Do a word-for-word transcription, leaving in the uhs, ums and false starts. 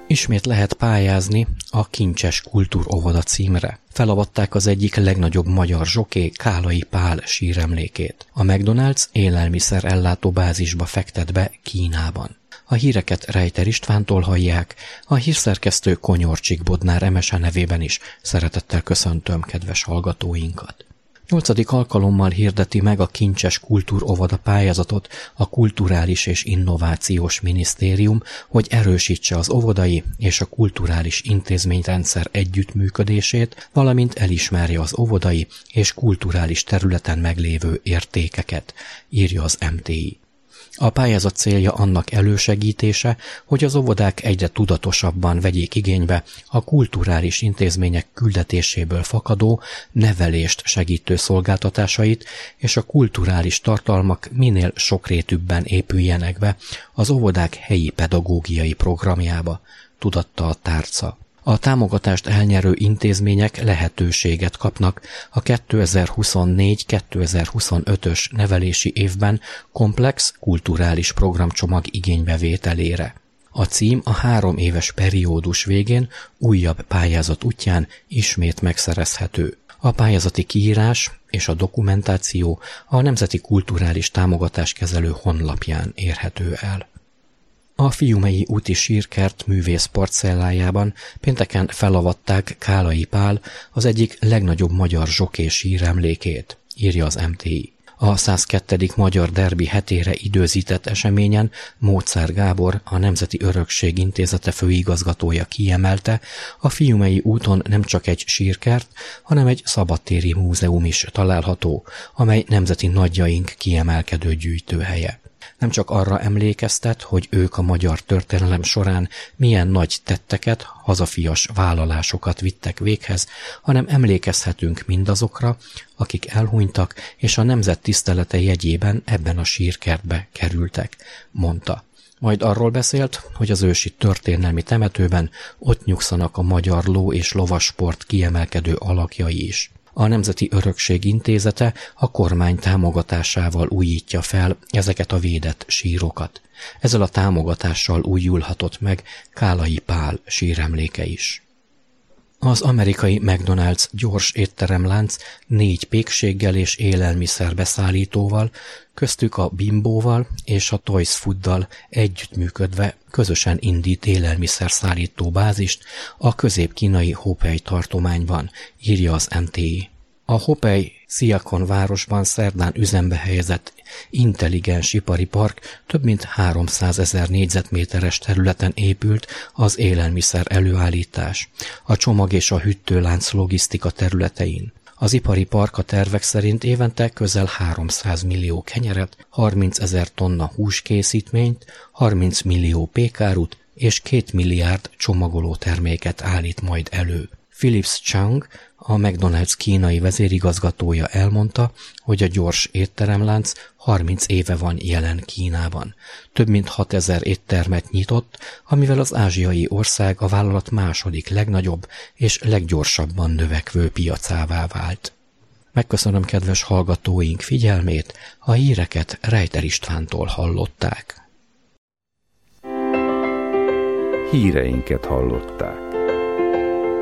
Ismét lehet pályázni a Kincses Kultúróvoda címre. Felavatták az egyik legnagyobb magyar zsoké, Kálai Pál síremlékét. A McDonald's élelmiszer ellátó bázisba fektet be Kínában. A híreket Rejter Istvántól hallják, a hírszerkesztő Konyorcsik Bodnár Emese nevében is szeretettel köszöntöm kedves hallgatóinkat. Nyolcadik alkalommal hirdeti meg a Kincses Kultúróvoda pályázatot a Kulturális és Innovációs Minisztérium, hogy erősítse az óvodai és a kulturális intézményrendszer együttműködését, valamint elismerje az óvodai és kulturális területen meglévő értékeket, írja az em té i. A pályázat célja annak elősegítése, hogy az óvodák egyre tudatosabban vegyék igénybe a kulturális intézmények küldetéséből fakadó nevelést segítő szolgáltatásait, és a kulturális tartalmak minél sokrétűbben épüljenek be az óvodák helyi pedagógiai programjába, tudatta a tárca. A támogatást elnyerő intézmények lehetőséget kapnak a kétezer-huszonnégy kétezer-huszonötös nevelési évben komplex kulturális programcsomag igénybevételére. A cím a három éves periódus végén újabb pályázat útján ismét megszerezhető. A pályázati kiírás és a dokumentáció a Nemzeti Kulturális Támogatáskezelő honlapján érhető el. A Fiumei úti sírkert művész parcellájában pénteken felavatták Kálai Pál, az egyik legnagyobb magyar zsoké síremlékét, írja az em té i. A százkettő. Magyar Derbi hetére időzített eseményen Móczár Gábor, a Nemzeti Örökség Intézete főigazgatója kiemelte, a Fiumei úton nem csak egy sírkert, hanem egy szabadtéri múzeum is található, amely nemzeti nagyjaink kiemelkedő gyűjtőhelye. Nem csak arra emlékeztet, hogy ők a magyar történelem során milyen nagy tetteket, hazafias vállalásokat vittek véghez, hanem emlékezhetünk mindazokra, akik elhunytak, és a nemzet tisztelete jegyében ebben a sírkertbe kerültek, mondta. Majd arról beszélt, hogy az ősi történelmi temetőben ott nyugszanak a magyar ló- és lovasport kiemelkedő alakjai is. A Nemzeti Örökség Intézete a kormány támogatásával újítja fel ezeket a védett sírokat. Ezzel a támogatással újulhatott meg Kálai Pál síremléke is. Az amerikai McDonald's gyors étteremlánc négy pékséggel és élelmiszerbeszállítóval, köztük a Bimbóval és a Toys Fooddal együttműködve közösen indít élelmiszerszállító bázist a közép-kínai Hopei tartományban, írja az em té i. A Hopei Sziakon városban szerdán üzembe helyezett intelligens ipari park több mint háromszázezer négyzetméteres területen épült az élelmiszer előállítás, a csomag és a hűtőlánc logisztika területein. Az ipari park a tervek szerint évente közel háromszáz millió kenyeret, harmincezer tonna húskészítményt, harminc millió pékárut és két milliárd csomagoló terméket állít majd elő. Philips Chang, a McDonald's kínai vezérigazgatója elmondta, hogy a gyors étteremlánc harminc éve van jelen Kínában. Több mint hatezer éttermet nyitott, amivel az ázsiai ország a vállalat második legnagyobb és leggyorsabban növekvő piacává vált. Megköszönöm kedves hallgatóink figyelmét, a híreket Rejter Istvántól hallották. Híreinket hallották.